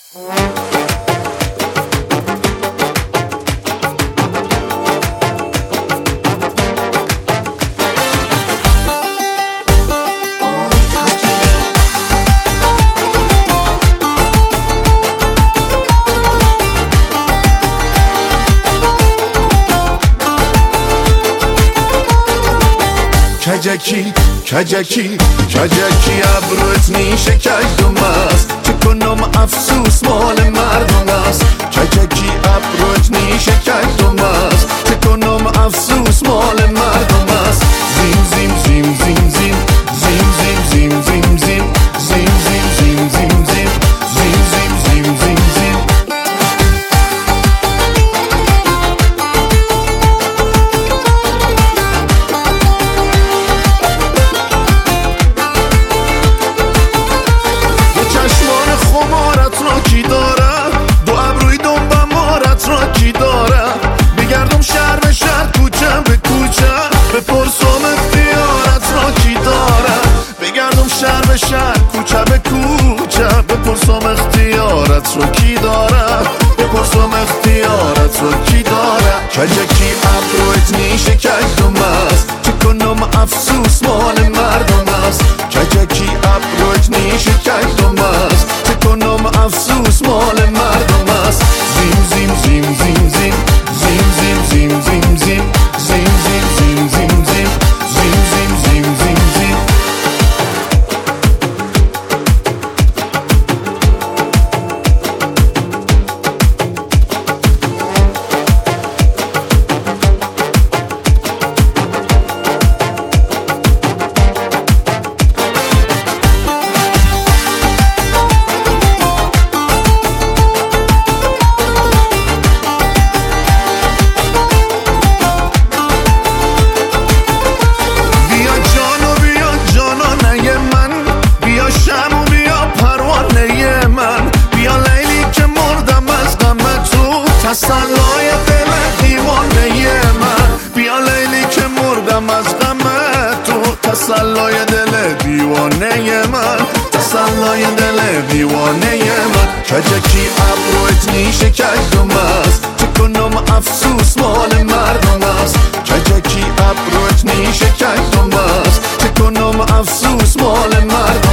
کجکی کجکی کجکی ابروت میشه کجدم است چه کنم افسوس مال مردم است کجکی ابروت میشه کجدم است چه کنم افسوس مال مردم است زیم زیم زیم زیم زیم زیم زیم زیم زیم زیم زیم زیم زیم زیم زیم زیم زیم زیم زیم کی داره دو ابروی دنبم مارت را کی داره بگردم شهر به شهر کوچه به کوچه بپرسم اختیارت را کی داره بگردم شهر به شهر کوچه به کوچه بپرسم اختیارت را کی داره بپرسم اختیارت را کی داره کجکی ابروت میشه کجدم است چه کنم افسوس مال مردم است کجکی ابروت میشه کجدم است چه کنم افسوس مال مردم است زیم زیم زیم زیم زیم زیم زیم زیم زیم زیم زیم زیم زیم زیم زیم زیم زیم زیم زیم تسلای دل دیوانه من بیا لیلی که مردم از غم تو تسلای دل دیوانه من تسلای دل دیوانه من کجکی ابروت میشه کجدم است چه کنم افسوس مال مردم است کجکی ابروت میشه کجدم است چه کنم افسوس مال مردم